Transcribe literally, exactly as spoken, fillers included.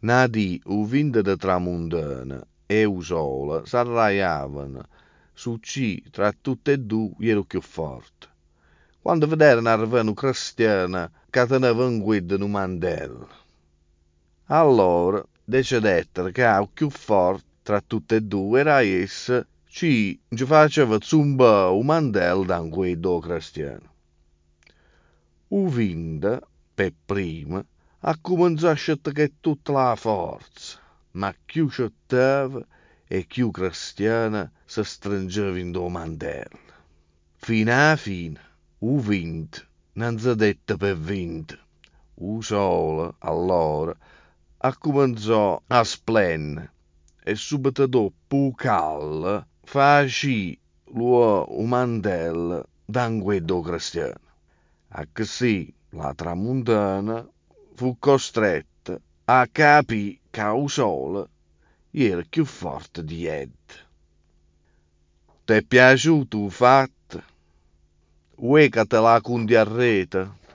Nadi u vinde de tramuntana e u sole s'arraiavano su ci tra tutte e due ero più forte. Quando vederano arrivare un cristiano che teneva in guida un mantello. Allora decidettero che il più forte tra tutte e due era esse ci ci faceva zumbare un mantello da un guido cristiano. U vinde, per prima, ha cominciato a scegliere tutta la forza, ma più scettava e più cristiana si stringeva in do mantello. Fino alla fine, u vinde non si dette per vinto. U sole, allora, ha cominciato a splendere e subito dopo u callo facì lu mantello da un guido cristiano. A così la tramuntana fu costretta a capire che il sole era più forte di ed. Ti è piaciuto il fatto? Vuoi che te la conti a rete?